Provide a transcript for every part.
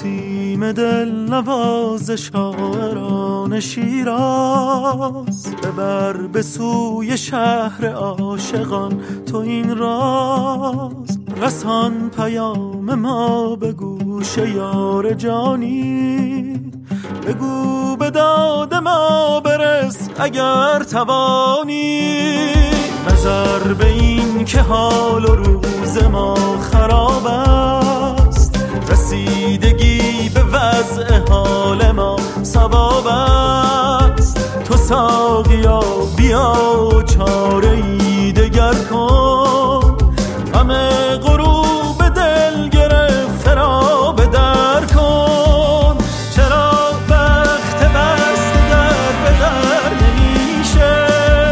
نسیم دل نواز شاعران شیراز، ببر به سوی شهر عاشقان تو این راز. رسان پیام ما به گوش یار جانی، بگو به داد ما برس اگر توانی. نظر به این که حال و روز ما خراب است، رسیدگی به وضع حال ما ثواب است. تو ساقیا بیا چاره ای دگر کن، همه غروب دل گرفته را به در کن. چرا وقت بست در به در نمیشه،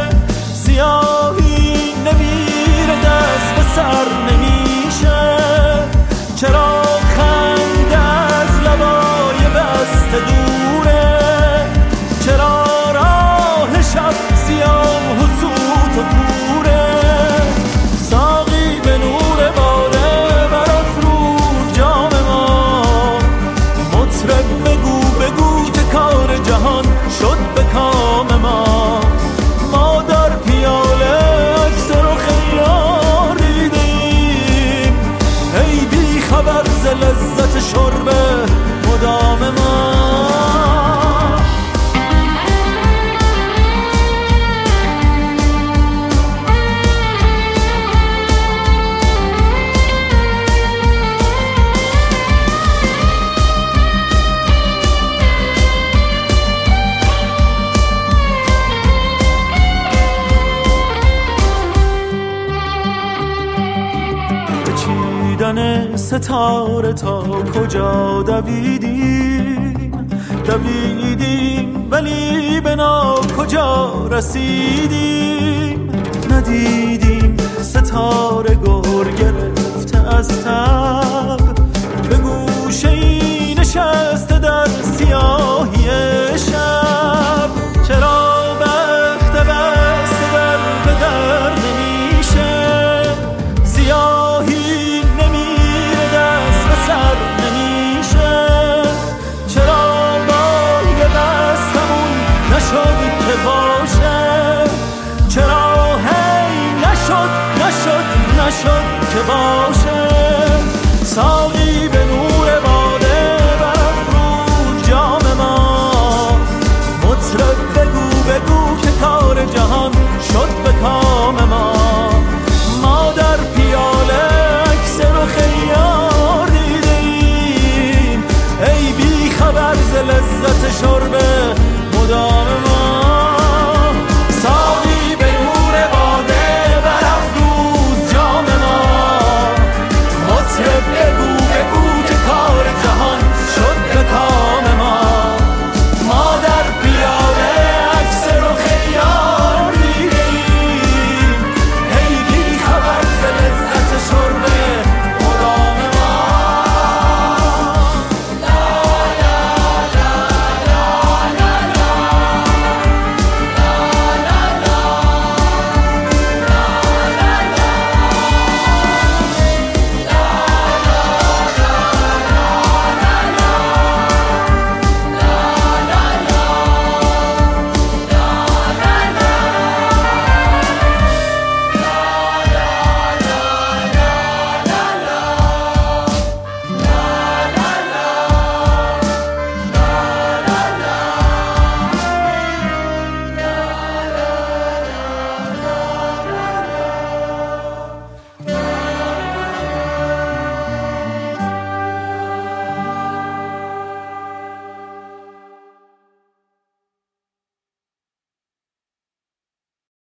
سیاهی نمیره دست به سر نمیشه. چرا خنده از لبای بسته دوره، چرا راه شب سیاه و سوت و کوره. ساقی به نور باده برافروز جام ما، مطرب بگو که کار جهان شد به کام ما. ما در پیاله عکس رخ یار دیدیم، ای بی خبر ز لذت شرب مدام ما. چیدن ستاره تا کجا دویدیم ولی به کجا رسیدیم. ندیدیم ستاره گر گرفته از تب، به گوشه ای نشسته